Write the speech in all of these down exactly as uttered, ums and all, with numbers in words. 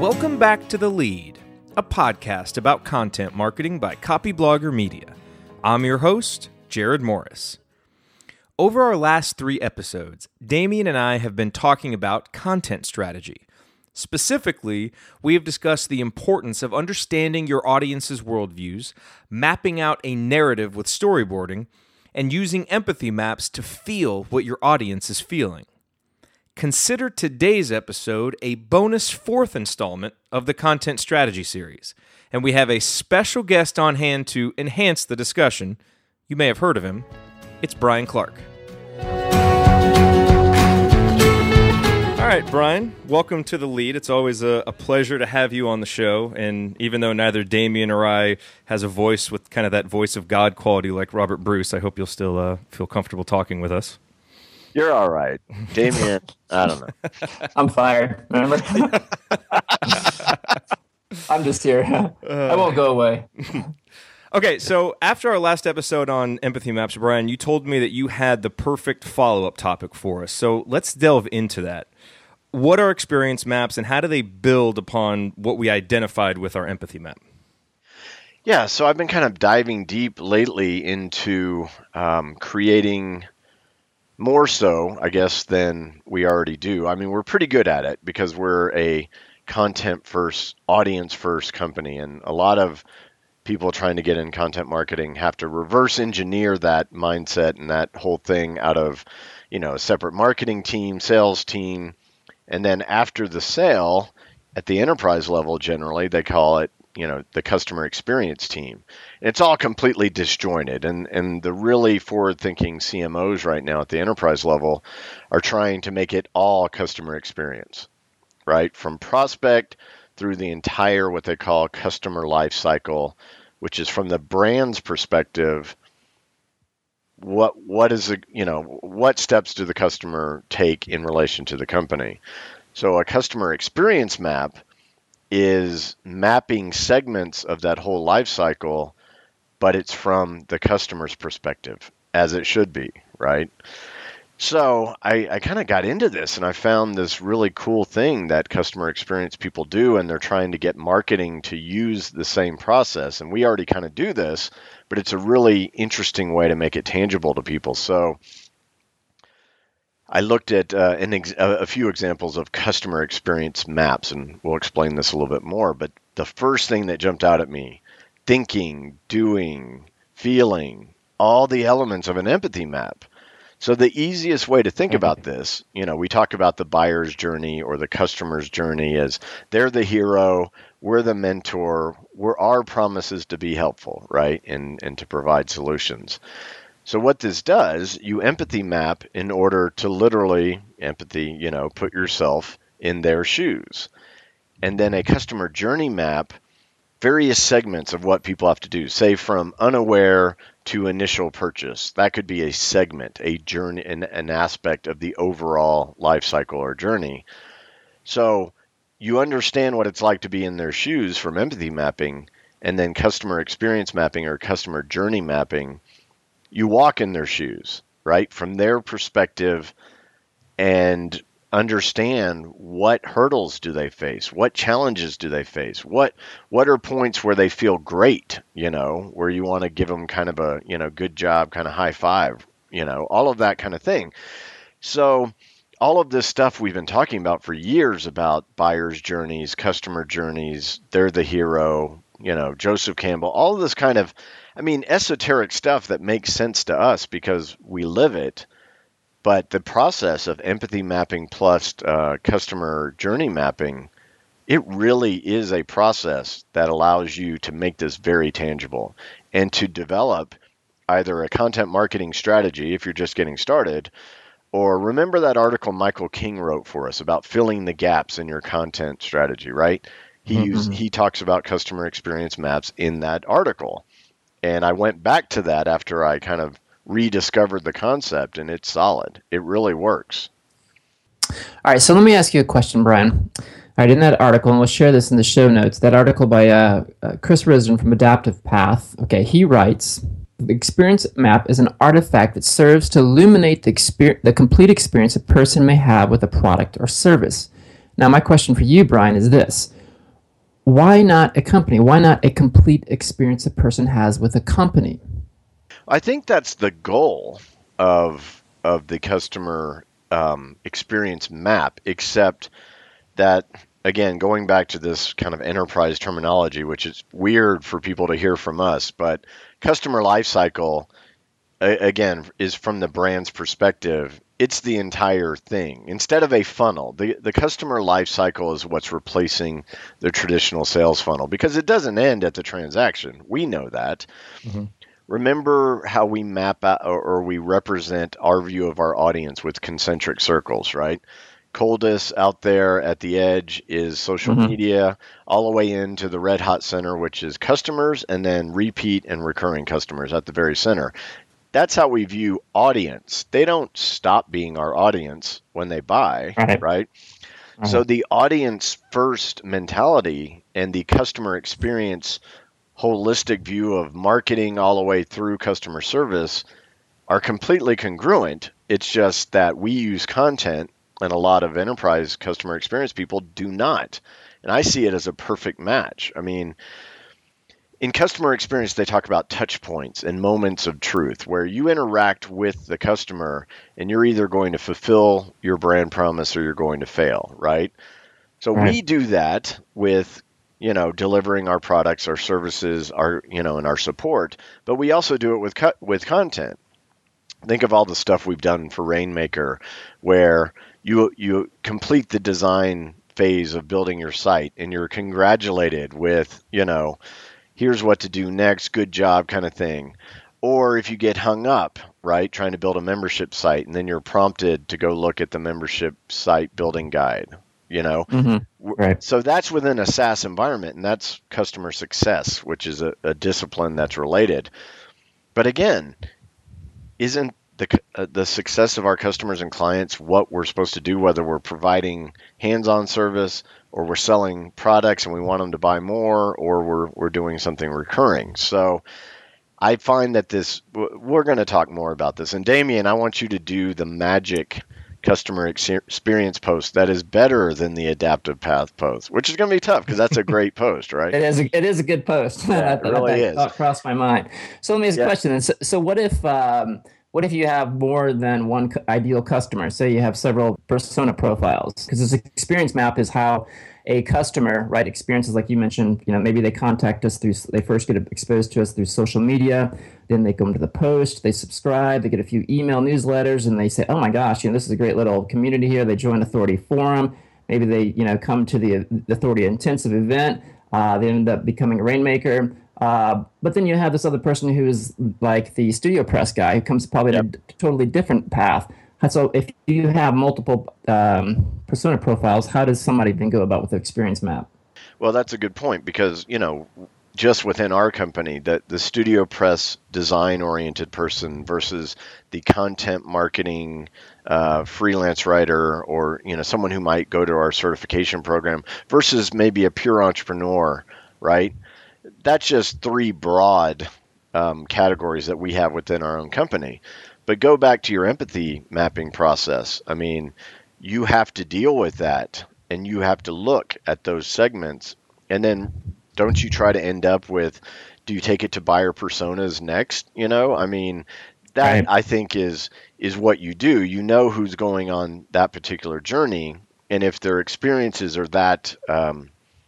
Welcome back to The Lead, a podcast about content marketing by Copyblogger Media. I'm your host, Jared Morris. Over our last three episodes, Damien and I have been talking about content strategy. Specifically, we have discussed the importance of understanding your audience's worldviews, mapping out a narrative with storyboarding, and using empathy maps to feel what your audience is feeling. Consider today's episode a bonus fourth installment of the Content Strategy series, and we have a special guest on hand to enhance the discussion. You may have heard of him. It's Brian Clark. All right, Brian, welcome to The Lead. It's always a, a pleasure to have you on the show, and even though neither Damien or I has a voice with kind of that voice of God quality like Robert Bruce, I hope you'll still uh, feel comfortable talking with us. You're all right. Damien, I don't know. I'm fired, remember? I'm just here. Uh, I won't go away. Okay, so after our last episode on empathy maps, Brian, you told me that you had the perfect follow-up topic for us. So let's delve into that. What are experience maps, and how do they build upon what we identified with our empathy map? Yeah, so I've been kind of diving deep lately into um, creating more so, I guess, than we already do. I mean, we're pretty good at it because we're a content-first, audience-first company, and a lot of people trying to get in content marketing have to reverse engineer that mindset and that whole thing out of, you know, a separate marketing team, sales team, and then after the sale, at the enterprise level, generally, they call it, you know, the customer experience team. And it's all completely disjointed. And, and the really forward-thinking C M Os right now at the enterprise level are trying to make it all customer experience, right? From prospect through the entire what they call customer life cycle, which is from the brand's perspective, what what is the, you know, what steps do the customer take in relation to the company? So a customer experience map is mapping segments of that whole life cycle, but it's from the customer's perspective, as it should be, right? So I, I kind of got into this, and I found this really cool thing that customer experience people do, and they're trying to get marketing to use the same process. And we already kind of do this, but it's a really interesting way to make it tangible to people. So I looked at uh, an ex- a few examples of customer experience maps, and we'll explain this a little bit more. But the first thing that jumped out at me, thinking, doing, feeling, all the elements of an empathy map. So the easiest way to think about this, you know, we talk about the buyer's journey or the customer's journey as they're the hero, we're the mentor, we're our promise is to be helpful, right, and, and to provide solutions. So what this does, you empathy map in order to literally, empathy, you know, put yourself in their shoes. And then a customer journey map, various segments of what people have to do, say from unaware to initial purchase. That could be a segment, a journey, an, an aspect of the overall life cycle or journey. So you understand what it's like to be in their shoes from empathy mapping, and then customer experience mapping or customer journey mapping. You walk in their shoes, right, from their perspective, and understand what hurdles do they face, what challenges do they face, what what are points where they feel great, you know, where you want to give them kind of a, you know, good job, kind of high five, you know, all of that kind of thing. So all of this stuff we've been talking about for years about buyer's journeys, customer journeys, they're the hero, you know, Joseph Campbell, all of this kind of, I mean, esoteric stuff that makes sense to us because we live it. But the process of empathy mapping plus uh, customer journey mapping, it really is a process that allows you to make this very tangible and to develop either a content marketing strategy if you're just getting started, or remember that article Michael King wrote for us about filling the gaps in your content strategy, right? He mm-hmm. used, he talks about customer experience maps in that article. And I went back to that after I kind of rediscovered the concept, and it's solid. It really works. All right, so let me ask you a question, Brian. All right, in that article, and we'll share this in the show notes, that article by uh, uh, Chris Risden from Adaptive Path, okay, he writes, the experience map is an artifact that serves to illuminate the, exper- the complete experience a person may have with a product or service. Now, my question for you, Brian, is this. why not a company? Why not a complete experience a person has with a company? I think that's the goal of of the customer um, experience map, except that, again, going back to this kind of enterprise terminology, which is weird for people to hear from us, but customer lifecycle, again, is from the brand's perspective. It's the entire thing. Instead of a funnel, the, the customer lifecycle is what's replacing the traditional sales funnel because it doesn't end at the transaction. We know that. Mm-hmm. Remember how we map out or, or we represent our view of our audience with concentric circles, right? Coldest out there at the edge is social mm-hmm. media, all the way into the red hot center, which is customers, and then repeat and recurring customers at the very center. That's how we view audience. They don't stop being our audience when they buy, right? right? right. So the audience first mentality and the customer experience holistic view of marketing all the way through customer service are completely congruent. It's just that we use content and a lot of enterprise customer experience people do not. And I see it as a perfect match. I mean, in customer experience, they talk about touch points and moments of truth where you interact with the customer and you're either going to fulfill your brand promise or you're going to fail, right? So right. we do that with, you know, delivering our products, our services, our, you know, and our support, but we also do it with co- with content. Think of all the stuff we've done for Rainmaker where you you complete the design phase of building your site and you're congratulated with, you know, here's what to do next, good job kind of thing. Or if you get hung up, right, trying to build a membership site and then you're prompted to go look at the membership site building guide, you know. Mm-hmm. Right. So that's within a SaaS environment, and that's customer success, which is a, a discipline that's related. But again, isn't the uh, the success of our customers and clients what we're supposed to do, whether we're providing hands-on service or we're selling products and we want them to buy more, or we're we're doing something recurring? So I find that this, we're going to talk more about this. And Damien, I want you to do the magic customer experience post that is better than the adaptive path post, which is going to be tough because that's a great post, right? It is. A, it is a good post. Yeah, that, it really that, is. That crossed my mind. So let me ask yeah. a question. So, so what if um, what if you have more than one ideal customer? Say you have several persona profiles, because this experience map is how a customer, right, experiences, like you mentioned, you know, maybe they contact us through, they first get exposed to us through social media, then they come to the post, they subscribe, they get a few email newsletters, and they say, oh my gosh, you know, this is a great little community here. They join Authority Forum. Maybe they, you know, come to the, the Authority Intensive event. Uh, they end up becoming a Rainmaker. Uh, but then you have this other person who is like the Studio Press guy who comes probably yep. at a totally different path. And so if you have multiple um, persona profiles, how does somebody then go about with the experience map? Well, that's a good point because, you know, just within our company, that the Studio Press design-oriented person versus the content marketing uh, freelance writer, or, you know, someone who might go to our certification program versus maybe a pure entrepreneur, right? That's just three broad um, categories that we have within our own company. But go back to your empathy mapping process. I mean, you have to deal with that and you have to look at those segments. And then don't you try to end up with, do you take it to buyer personas next? You know, I mean, that right. I think is is what you do. You know who's going on that particular journey. And if their experiences are that, um,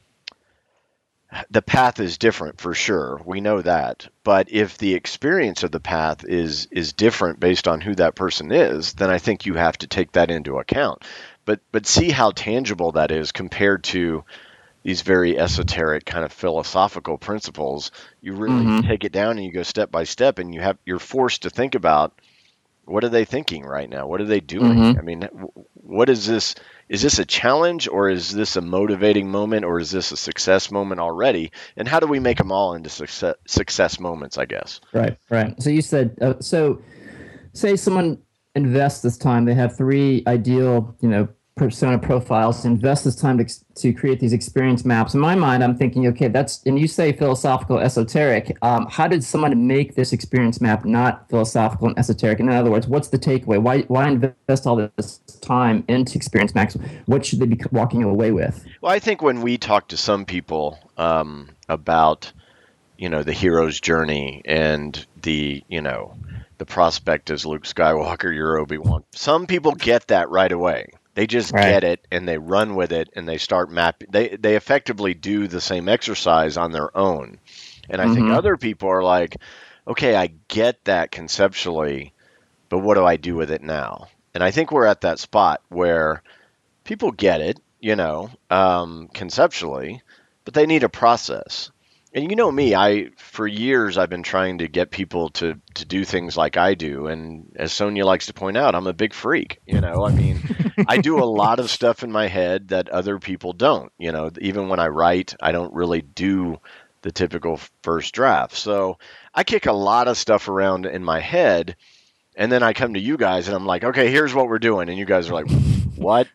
the path is different for sure. We know that. But if the experience of the path is is different based on who that person is, then I think you have to take that into account. But but see how tangible that is compared to these very esoteric kind of philosophical principles. You really mm-hmm. take it down and you go step by step, and you have you're forced to think about, what are they thinking right now? What are they doing? Mm-hmm. I mean, what is this? Is this a challenge, or is this a motivating moment, or is this a success moment already? And how do we make them all into success, success moments, I guess? Right, right. So you said, uh, so say someone invests this time, they have three ideal, you know, persona profiles, to invest this time to, to create these experience maps. In my mind, I'm thinking, okay, that's, and you say philosophical, esoteric. Um, how did someone make this experience map not philosophical and esoteric? In other words, what's the takeaway? Why why invest all this time into experience maps? What should they be walking away with? Well, I think when we talk to some people um, about, you know, the hero's journey and the, you know, the prospect as Luke Skywalker, you're Obi-Wan. Some people get that right away. They just right. get it and they run with it and they start mapping. They they effectively do the same exercise on their own. And I mm-hmm. think other people are like, okay, I get that conceptually, but what do I do with it now? And I think we're at that spot where people get it, you know, um, conceptually, but they need a process. And you know me, I for years I've been trying to get people to, to do things like I do. And as Sonia likes to point out, I'm a big freak. You know, I mean, I do a lot of stuff in my head that other people don't. You know, even when I write, I don't really do the typical first draft. So I kick a lot of stuff around in my head. And then I come to you guys and I'm like, okay, here's what we're doing. And you guys are like, what?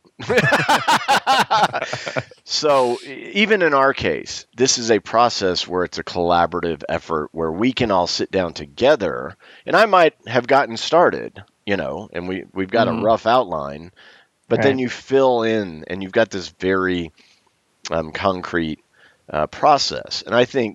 So even in our case, this is a process where it's a collaborative effort where we can all sit down together. And I might have gotten started, you know, and we, we've got mm-hmm. a rough outline, but right. then you fill in and you've got this very um, concrete uh, process. And I think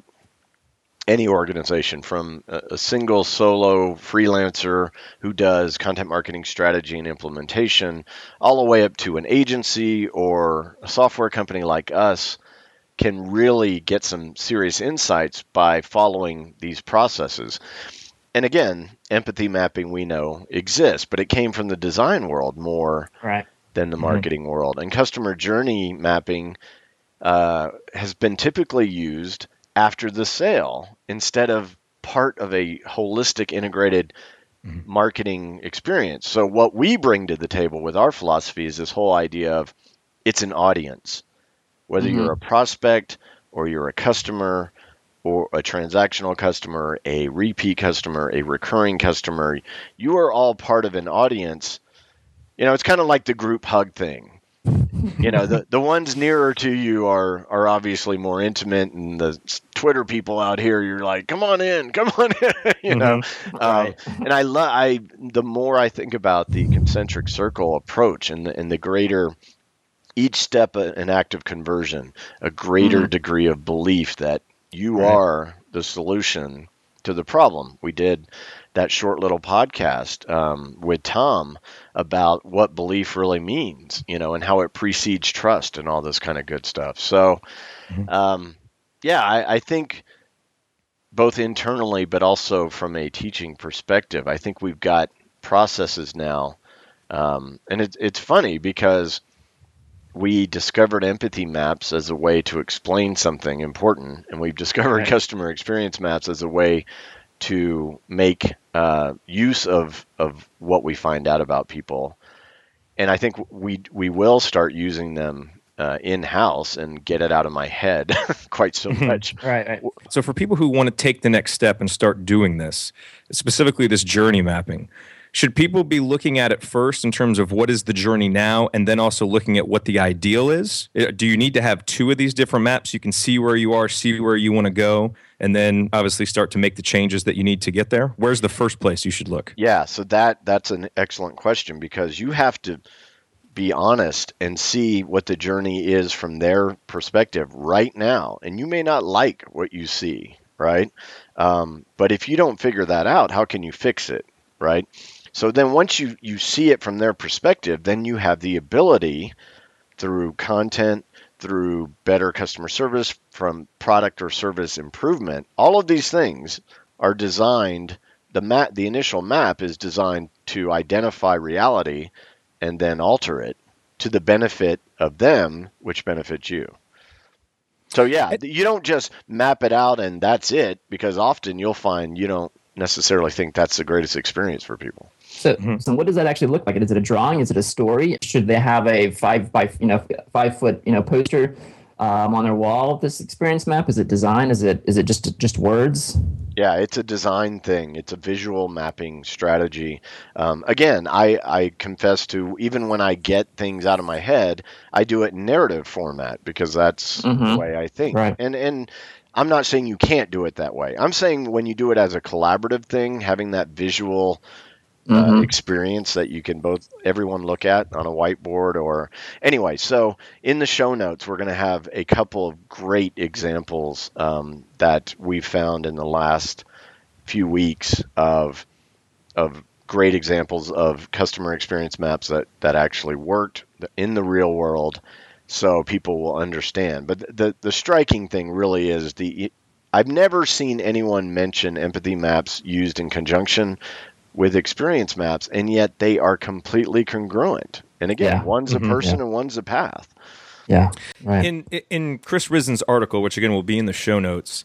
any organization, from a single solo freelancer who does content marketing strategy and implementation, all the way up to an agency or a software company like us, can really get some serious insights by following these processes. And again, empathy mapping, we know exists, but it came from the design world more right. than the marketing mm-hmm. world. And customer journey mapping uh, has been typically used after the sale instead of part of a holistic integrated mm-hmm. marketing experience. So what we bring to the table with our philosophy is this whole idea of it's an audience. Whether mm-hmm. you're a prospect or you're a customer or a transactional customer, a repeat customer, a recurring customer, you are all part of an audience. You know, it's kind of like the group hug thing. You know, the, the ones nearer to you are are obviously more intimate, and the Twitter people out here, you're like, come on in, come on in, you know. Mm-hmm. Right. Um, and I love, I the more I think about the concentric circle approach and the, and the greater each step an act of conversion, a greater mm-hmm. degree of belief that you right. are the solution to the problem. We did that short little podcast um, with Tom about what belief really means, you know, and how it precedes trust and all this kind of good stuff. So, mm-hmm. um, yeah, I, I think both internally, but also from a teaching perspective, I think we've got processes now. Um, and it, it's funny because we discovered empathy maps as a way to explain something important, and we've discovered right. customer experience maps as a way to make uh, use of of what we find out about people. And I think we we will start using them uh, in-house and get it out of my head quite so much. right, right. So for people who want to take the next step and start doing this, specifically this journey mapping, should people be looking at it first in terms of what is the journey now, and then also looking at what the ideal is? Do you need to have two of these different maps? You can see where you are, see where you want to go, and then obviously start to make the changes that you need to get there? Where's the first place you should look? Yeah, so that that's an excellent question, because you have to be honest and see what the journey is from their perspective right now. And you may not like what you see, right? Um, but if you don't figure that out, how can you fix it, right? So then once you, you see it from their perspective, then you have the ability through content, through better customer service, from product or service improvement. All of these things are designed, the map, the initial map is designed to identify reality and then alter it to the benefit of them, which benefits you. So yeah, you don't just map it out and that's it, because often you'll find you don't necessarily think that's the greatest experience for people. So, mm-hmm. so what does that actually look like? Is it a drawing? Is it a story? Should they have a five by you know five foot you know poster um, on their wall of this experience map? Is it design? Is it is it just just words? Yeah, it's a design thing. It's a visual mapping strategy. Um, again, I, I confess to even when I get things out of my head, I do it in narrative format because that's the Mm-hmm. way I think. Right. And and I'm not saying you can't do it that way. I'm saying when you do it as a collaborative thing, having that visual uh, Mm-hmm. experience that you can both everyone look at on a whiteboard or anyway. So in the show notes, we're going to have a couple of great examples um, that we found in the last few weeks of of great examples of customer experience maps that that actually worked in the real world, so people will understand. But the the striking thing really is the I've never seen anyone mention empathy maps used in conjunction with experience maps, and yet they are completely congruent. And again, Yeah. one's a Mhm. person Yeah. and one's a path. Yeah. Right. In in Chris Risen's article, which again will be in the show notes,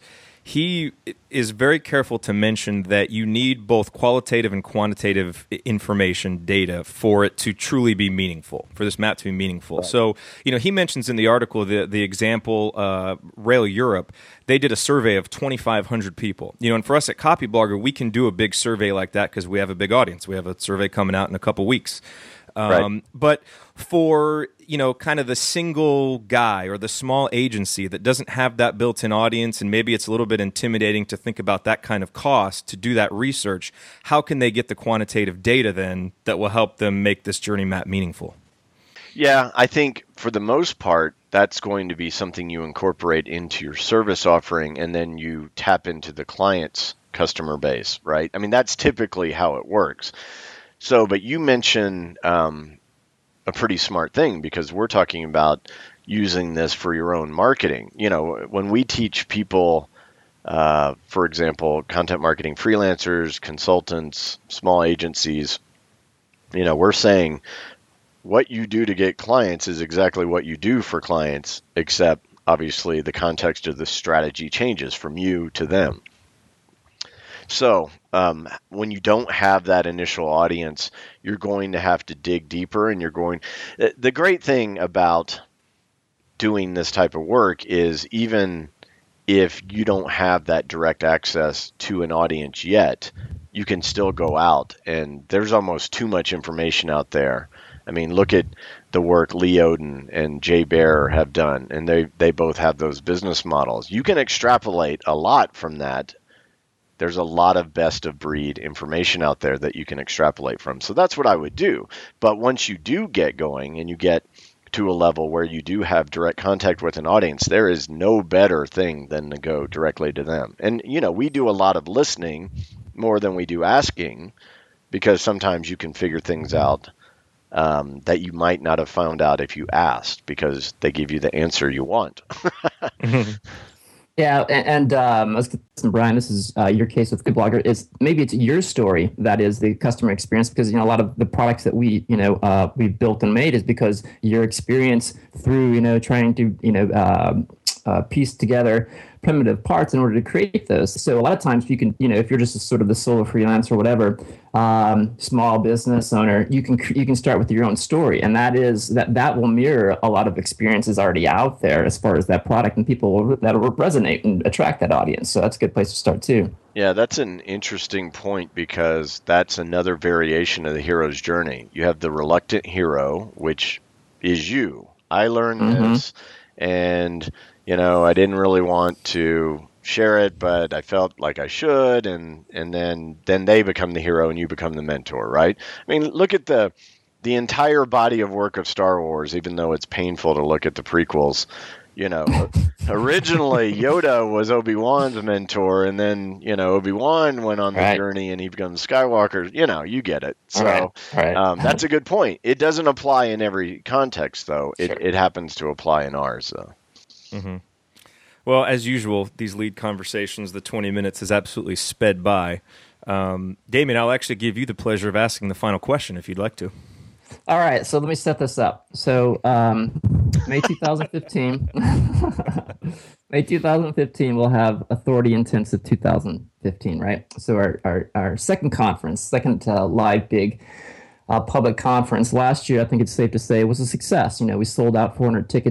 he is very careful to mention that you need both qualitative and quantitative information, data, for it to truly be meaningful, for this map to be meaningful. Right. So, you know, he mentions in the article the the example, uh, Rail Europe, they did a survey of twenty-five hundred people. You know, and for us at Copyblogger, we can do a big survey like that because we have a big audience. We have a survey coming out in a couple weeks. Um, Right. But for, you know, kind of the single guy or the small agency that doesn't have that built-in audience, and maybe it's a little bit intimidating to think about that kind of cost to do that research, how can they get the quantitative data then that will help them make this journey map meaningful? Yeah, I think for the most part, that's going to be something you incorporate into your service offering, and then you tap into the client's customer base, right? I mean, that's typically how it works. So, but you mentioned um, a pretty smart thing because we're talking about using this for your own marketing. You know, when we teach people, uh, for example, content marketing freelancers, consultants, small agencies, you know, we're saying what you do to get clients is exactly what you do for clients, except obviously the context of the strategy changes from you to them. So um, when you don't have that initial audience, you're going to have to dig deeper, and you're going. The great thing about doing this type of work is even if you don't have that direct access to an audience yet, you can still go out, and there's almost too much information out there. I mean, look at the work Lee Oden and Jay Baer have done, and they they both have those business models. You can extrapolate a lot from that. There's a lot of best of breed information out there that you can extrapolate from. So that's what I would do. But once you do get going and you get to a level where you do have direct contact with an audience, there is no better thing than to go directly to them. And, you know, we do a lot of listening more than we do asking, because sometimes you can figure things out um, that you might not have found out if you asked, because they give you the answer you want. Yeah, and, and um, listen, Brian, this is uh, your case with Copyblogger. Is maybe it's your story that is the customer experience, because you know a lot of the products that we you know uh, we've built and made is because your experience through you know trying to you know uh, uh, piece together primitive parts in order to create those. So a lot of times you can you know if you're just a sort of the solo freelancer or whatever, um, small business owner, you can you can start with your own story, and that is that that will mirror a lot of experiences already out there as far as that product, and people will, that'll resonate and attract that audience. So that's a good place to start too. Yeah, that's an interesting point, because that's another variation of the hero's journey. You have the reluctant hero, which is you. I learned Mhm. this, and you know, I didn't really want to share it, but I felt like I should, and and then then they become the hero and you become the mentor, right? I mean, look at the the entire body of work of Star Wars, even though it's painful to look at the prequels. You know, originally Yoda was Obi-Wan's mentor, and then, you know, Obi-Wan went on the Right. journey and he becomes Skywalker. You know, you get it. So Right. Right. um, that's a good point. It doesn't apply in every context, though. It, Sure. it happens to apply in ours, though. Mm-hmm. Well, as usual, these lead conversations, the twenty minutes has absolutely sped by. Um, Damien, I'll actually give you the pleasure of asking the final question if you'd like to. All right, so let me set this up. So um, May twenty fifteen, May twenty fifteen, we'll have Authority Intensive twenty fifteen, right? So our our, our second conference, second uh, live big uh, public conference last year, I think it's safe to say, was a success. You know, we sold out four hundred tickets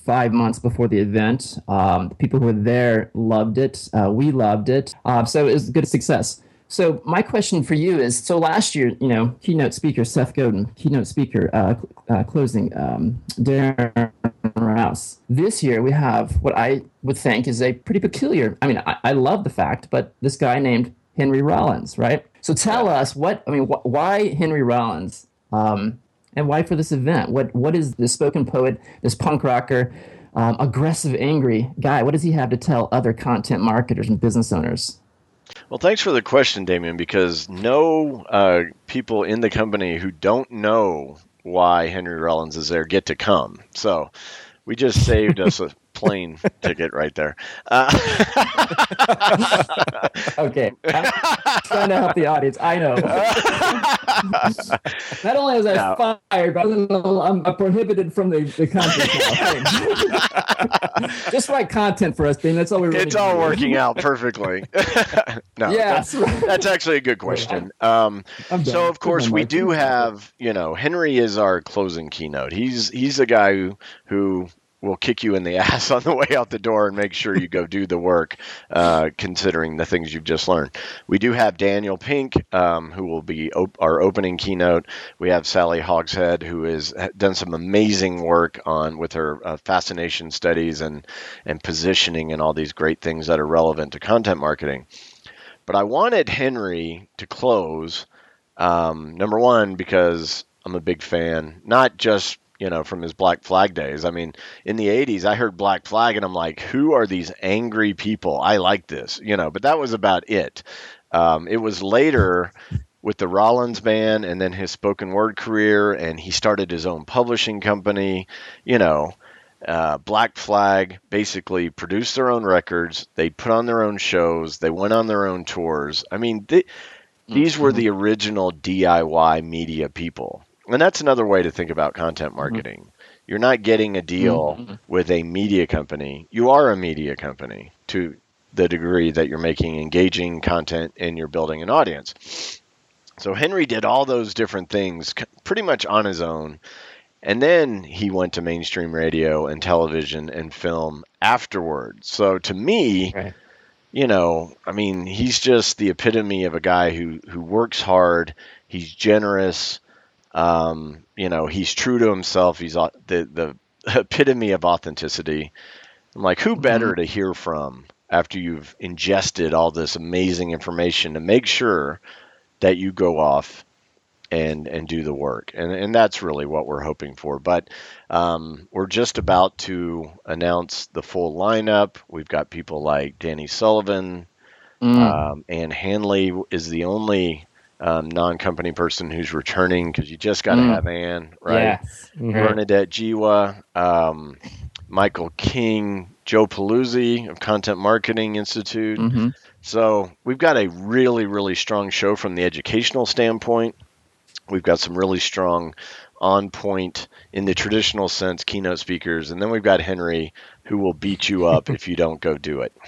five months before the event. Um, the people who were there loved it. Uh, we loved it. Uh, so it was a good success. So my question for you is, so last year, you know, keynote speaker Seth Godin, keynote speaker uh, uh, closing um, Darren Rouse. This year we have what I would think is a pretty peculiar, I mean, I, I love the fact, but this guy named Henry Rollins, right? So tell us what, I mean, wh- why Henry Rollins um, and why for this event? What What is this spoken poet, this punk rocker, um, aggressive, angry guy, what does he have to tell other content marketers and business owners? Well, thanks for the question, Damien, because no uh, people in the company who don't know why Henry Rollins is there get to come. So we just saved us a plane ticket right there. Uh, okay. I'm trying to help the audience. I know. Not only was I no. fired, but I'm, I'm prohibited from the, the content now. Just write content for us, Dean. That's all we really It's all do. working out perfectly. no, yeah, that's, that's actually a good question. Um, so, of course, we do have, you know, Henry is our closing keynote. He's he's the guy who, who will kick you in the ass on the way out the door and make sure you go do the work, uh, considering the things you've just learned. We do have Daniel Pink, um, who will be op- our opening keynote. We have Sally Hogshead, who has done some amazing work on with her uh, fascination studies and, and positioning and all these great things that are relevant to content marketing. But I wanted Henry to close, um, number one, because I'm a big fan, not just you know, from his Black Flag days. I mean, in the eighties, I heard Black Flag, and I'm like, who are these angry people? I like this, you know, but that was about it. Um, it was later with the Rollins Band and then his spoken word career, and he started his own publishing company, you know, uh, Black Flag basically produced their own records. They put on their own shows. They went on their own tours. I mean, they, these were the original D I Y media people. And that's another way to think about content marketing. Mm-hmm. You're not getting a deal mm-hmm. with a media company. You are a media company to the degree that you're making engaging content and you're building an audience. So Henry did all those different things pretty much on his own. And then he went to mainstream radio and television and film afterwards. So to me, right. you know, I mean, he's just the epitome of a guy who, who works hard. He's generous. Um, you know, he's true to himself. He's the the epitome of authenticity. I'm like, who better to hear from after you've ingested all this amazing information to make sure that you go off and and do the work. And and that's really what we're hoping for. But um, we're just about to announce the full lineup. We've got people like Danny Sullivan, mm. um, Ann Handley is the only Um, non-company person who's returning because you just got to mm. have Ann, right? Yes. Mm-hmm. Bernadette Jiwa, um, Michael King, Joe Paluzzi of Content Marketing Institute. Mm-hmm. So we've got a really, really strong show from the educational standpoint. We've got some really strong on point in the traditional sense keynote speakers. And then we've got Henry who will beat you up if you don't go do it.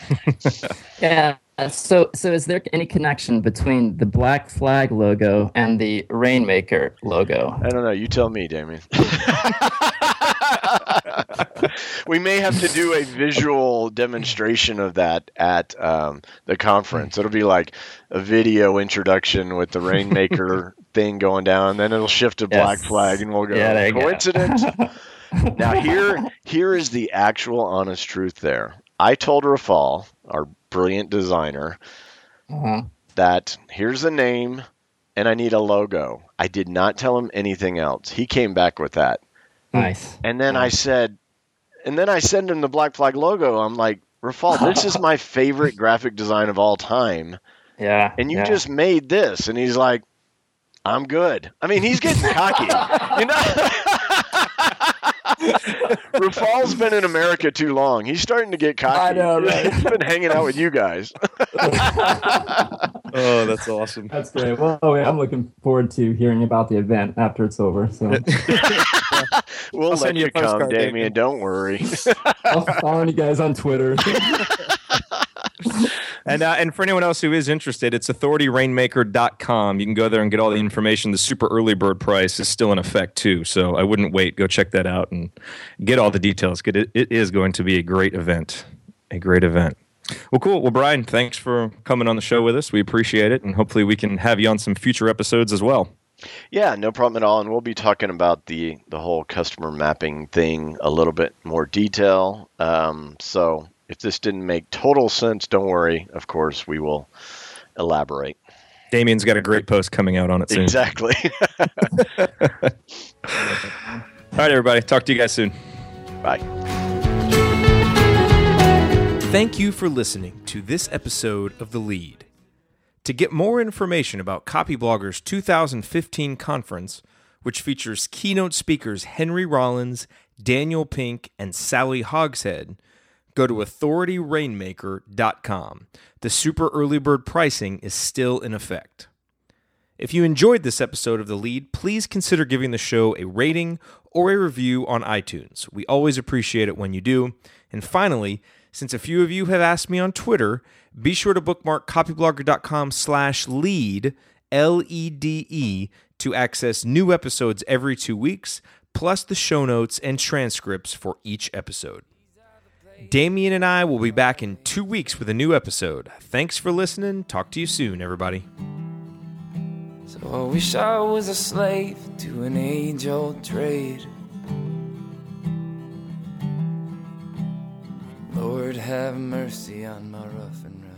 Yeah. So, so is there any connection between the Black Flag logo and the Rainmaker logo? I don't know. You tell me, Damien. We may have to do a visual demonstration of that at um, the conference. It'll be like a video introduction with the Rainmaker thing going down, then it'll shift to Black yes. Flag, and we'll go, yeah, coincidence? Go. Now, here, here is the actual honest truth there. I told Rafal, our brilliant designer, uh-huh. that here's a name and I need a logo. I did not tell him anything else. He came back with that. Nice. And then nice. I said, and then I sent him the Black Flag logo. I'm like, Rafal, this is my favorite graphic design of all time. Yeah. And you yeah. just made this. And he's like, I'm good. I mean, he's getting cocky. You know? Rafal's been in America too long. He's starting to get cocky. I know, right? He's been hanging out with you guys. Oh, that's awesome. That's great. Well, I'm looking forward to hearing about the event after it's over. So we'll I'll let you, you come, Damien. Damien. Don't worry. I'll follow you guys on Twitter. And uh, and for anyone else who is interested, it's authority rainmaker dot com. You can go there and get all the information. The super early bird price is still in effect too, so I wouldn't wait. Go check that out and get all the details. It, it is going to be a great event. A great event. Well, cool. Well, Brian, thanks for coming on the show with us. We appreciate it, and hopefully we can have you on some future episodes as well. Yeah, no problem at all. And we'll be talking about the, the whole customer mapping thing a little bit more detail. Um, so if this didn't make total sense, don't worry. Of course, we will elaborate. Damien's got a great post coming out on it soon. Exactly. All right, everybody. Talk to you guys soon. Bye. Thank you for listening to this episode of The Lead. To get more information about Copyblogger's two thousand fifteen conference, which features keynote speakers Henry Rollins, Daniel Pink, and Sally Hogshead, go to authority rainmaker dot com. The super early bird pricing is still in effect. If you enjoyed this episode of The Lead, please consider giving the show a rating or a review on iTunes. We always appreciate it when you do. And finally, since a few of you have asked me on Twitter, be sure to bookmark copyblogger dot com slash lead, L E D E, to access new episodes every two weeks, plus the show notes and transcripts for each episode. Damien and I will be back in two weeks with a new episode. Thanks for listening. Talk to you soon, everybody. So I wish I was a slave to an age-old trade. Lord, have mercy on my rough and ready.